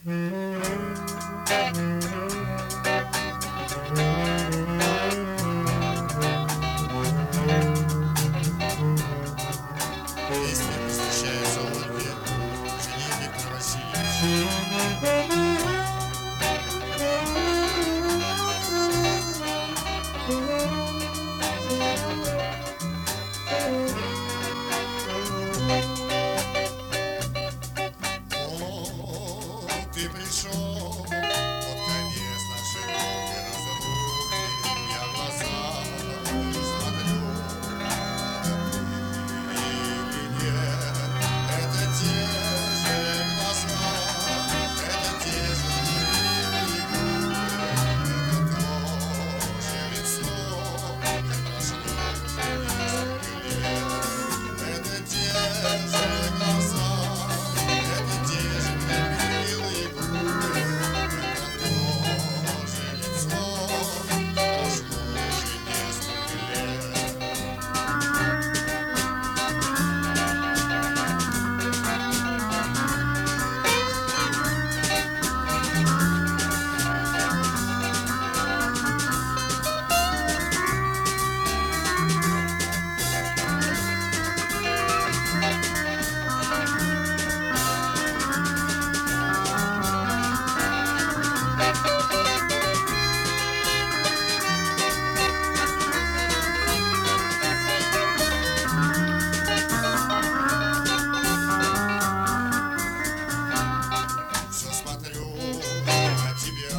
Песня посвящается Ольге, жене Виктора Васильевича. Ты пришел, вот конец нашей долгой разлуки. Я в глаза не смотрю, это ты или нет. Это те же глаза, это те же милые губы, это то же лицо, как прошло уже несколько лет. Это те же глаза, это те же милые губы, это то же лицо, прошло уже несколько лет. Все смотрю на тебя,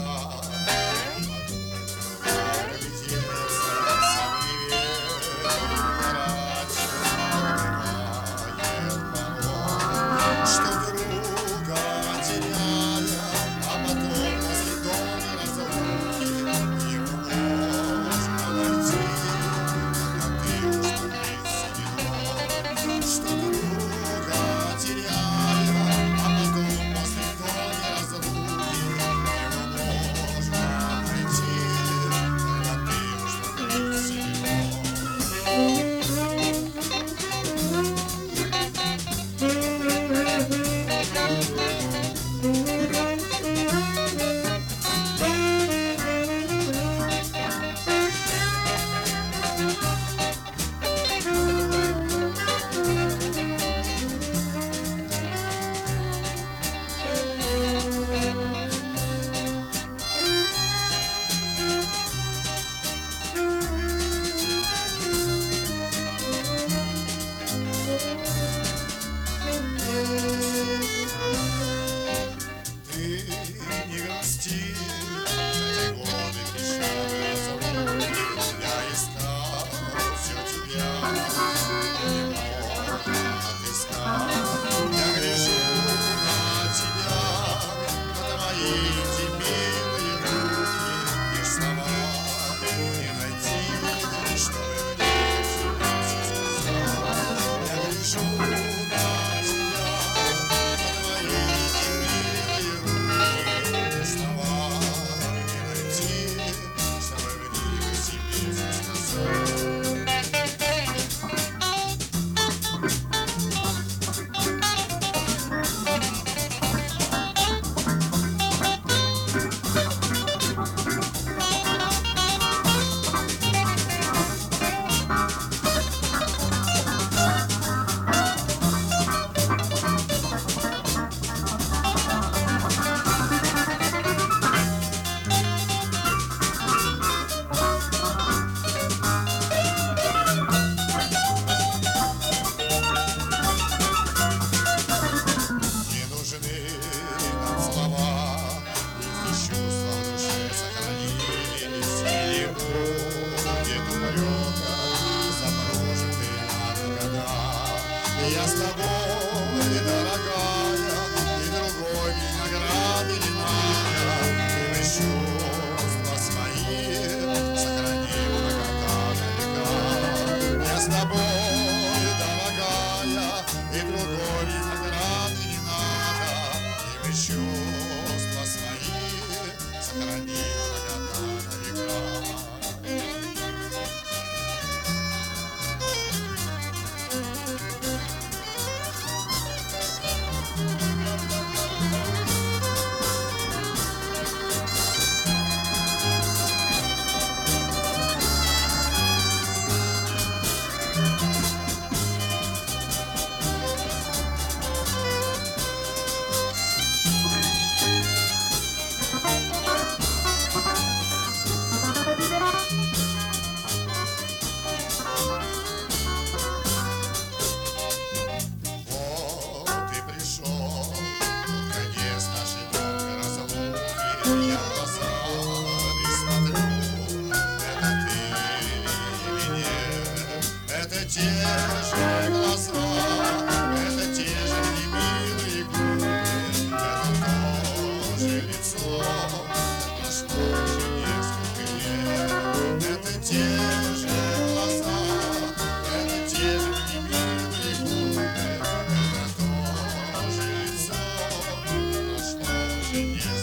глядеться сам не верю, раньше бывает порой, что друга теряя, а потом после долгой разлуки его можно найти, когда ты уж покрылся виной. Что друга теряя, а потом после долгой разлуки его можно найти, когда ты уж покрылся виной. Ты не грусти, эти годы печали разлуки. Я искал все тебя, не мог отыскать. Я гляжу на тебя, на твои эти милые руки, и слова не найти, чтобы мне тебе все сказать. Я гляжу на тебя, на твои эти милые руки, и слова не найти, чтобы мне тебе все сказать. Не нужны нам слова, если чувства в душе сохранились, и не будет упрека за прожитые нами года. Я с тобой, дорогая, и другой награды не надо, и мы чувства свои сохраним до конца века. Я с тобой, дорогая, и другой награды не надо, и мы чувства свои сохраним до конца века. синее.